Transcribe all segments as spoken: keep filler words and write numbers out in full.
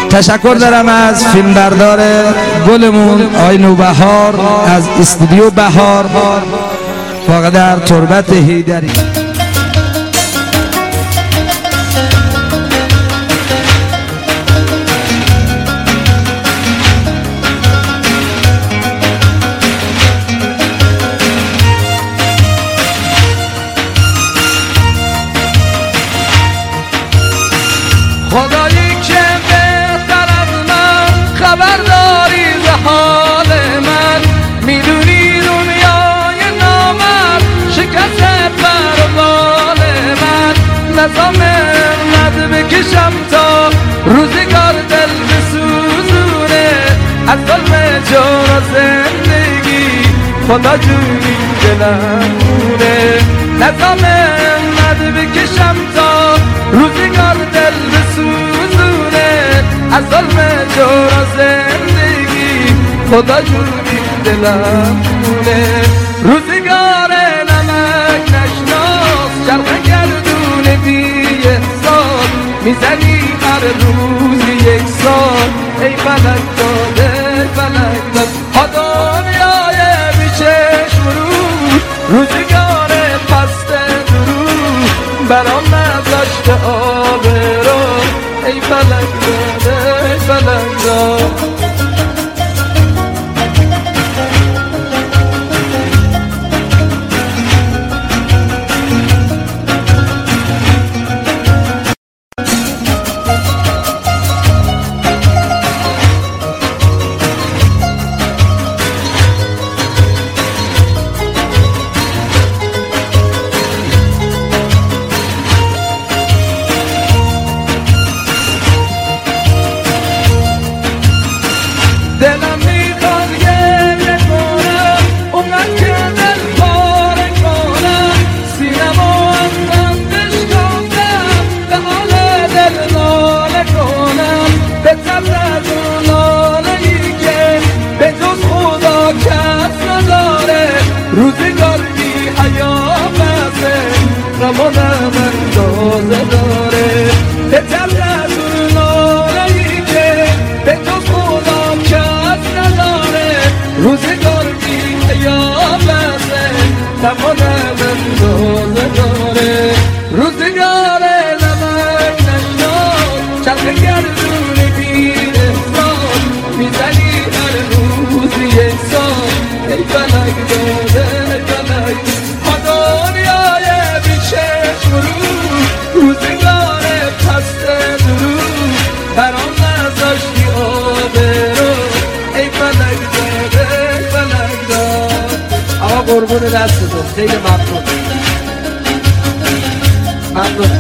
تشکر دارم از فیلمبردار گلمون آقای نوبهار از استودیو بهار واقع در تربت حیدری. خدایی که بهتر از من خبر داری ز حال من، میدونی دنیای نامم شکست پروال من. نظام مد بکشم تا روزگار دل بسوزونه، از ظلم جور و زندگی خدا جونی دلم مونه. نظام مد بکشم تا روزگار دل بسوزونه، از ظلم جور و زندگی خدا جونی دلم مونه. روزگار نمک نشناس چرخ گردون بی احساس، میزنی هر روز یک سال. ای فلک داده ای فلک داد ها دنیای بیچشم رو، روزگار پست درو برام نذاشته آبرو. ای فلک داده ای فلک داد. دلم میخواد گریه کنم اونقدر که دل پاره کنم، سینمو از بندش کندم به حال دل ناله کنم. به طبع از اون ناله‌ای که به جز خدا کس نداره، روزگار بی حیا بسه غم و غم اندازه داره. به طبع از اون ناله‌ای که به جز خدا کس نداره، روزگار بی حیا بسه غم و غم اندازه داره. روزگار نمک نشناس چرخ گردون بی احساس، میزنی هر روز یک سال. ای فلک داده ای فلک ها دنیای بیچشم رو، روزگار پست درو برام نذاشتی آبرو. ای فلک داده ای فلک داد. آقا قربون دستتون، خیلی ممنون ممنون.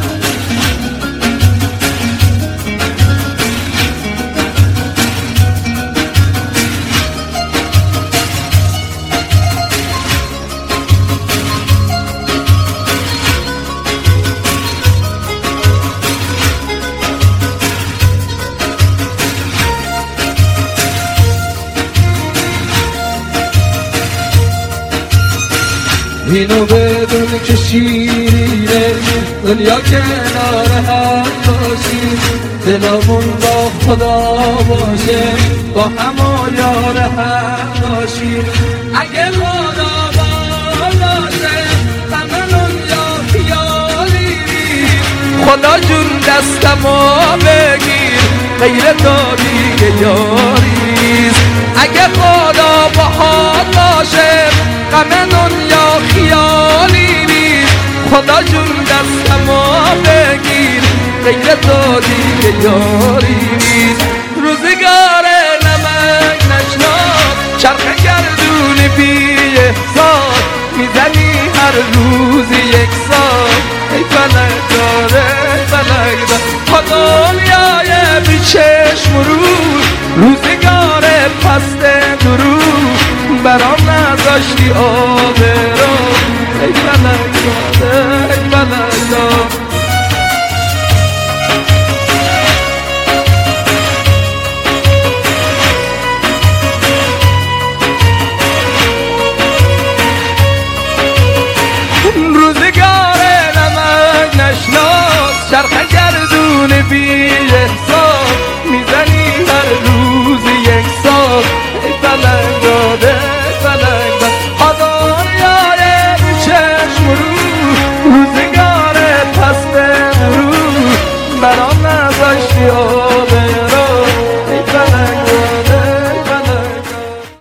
اینو بدون که شیرینه دنیا کنار هم باشیم، دلمون با خدا باشه با هم و یار هم باشیم. اگه خدا باشه غممون یا خیالی، خدا جون دستمو بگیر غیر تو دیگه یاری نیست. اگه خدا باهات باشه غم دنیا خیالی نیست، خدا جون دستمو بگیر غیر تو دیگه یاری نیست. روزگار نمک نشناس چرخ گردون بی احساس، میزنی هر روز یک سال. ای فلک داده ای فلک داد ها دنیای بیچشم رو، روزگار پست درو برام نذاشتی آبرو. ای فلک داده ای فلک داد. روزگار نمک نشناس چرخ گردون بی احساس، میزنی آشیابه